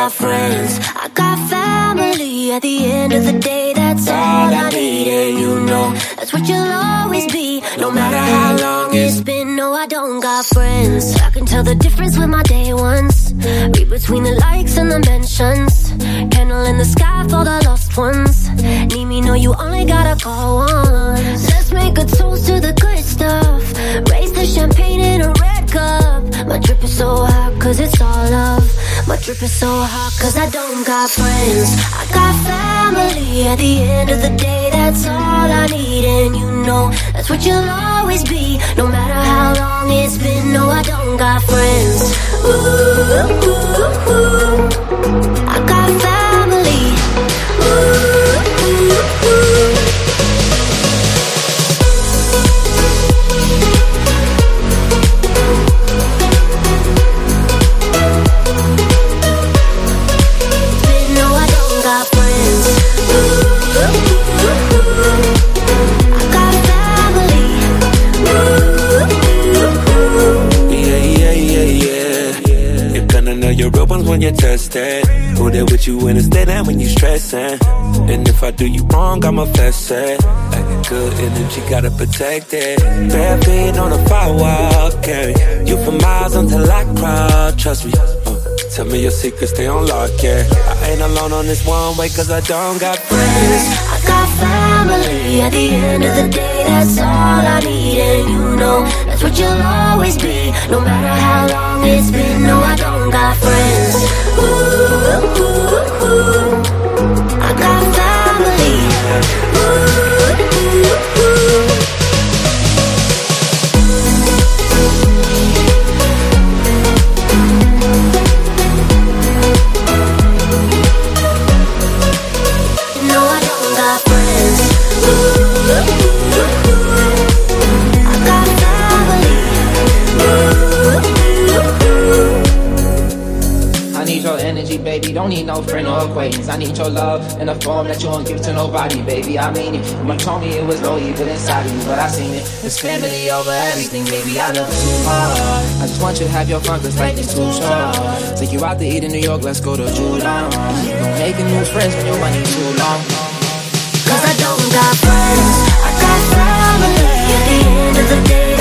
got friends, I got family. At the end of the day, that's all I need. And you know, that's what you'll always be, no matter how long it's been. No, I don't got friends. I can tell the difference with my day ones. Read between the likes and the mentions. Candle in the sky for the lost ones. Need me, know you only gotta call once. Let's make a toast to the good stuff. Raise the champagne in a red cup. My drip is so hot cause it's all love. My drip is so hot cause I don't got friends, I got family. At the end of the day, that's all I need. And you know, that's what you'll always be, no matter how long it's been. No, I don't got friends. Ooh, ooh, ooh. I got family. Ooh, ooh, ooh. Your real ones when you're tested. Who there with you when it's dead and when you stressing. And if I do you wrong, I'ma fess it. Like good energy, gotta protect it. Bare feet on a firewall, carry you for miles until I crawl. Trust me. Tell me your secrets, stay on lock, yeah. I ain't alone on this one way cause I don't got friends, I got family. At the end of the day, that's all I need. And you know, that's what you'll always be, no matter how long it's been. No, I don't got friends. Ooh, ooh, ooh. I got family. Ooh, ooh, ooh. Baby, don't need no friend or acquaintance. I need your love in a form that you won't give to nobody, baby. I mean it. You told me it was no evil inside of you, but I seen it. It's family over everything, baby. I love you too hard. I just want you to have your fun, cause life is too short. Take you out to eat in New York, let's go to Julon. Don't make new friends when your money too long. Cause I don't got friends, I got family. At the end of the day,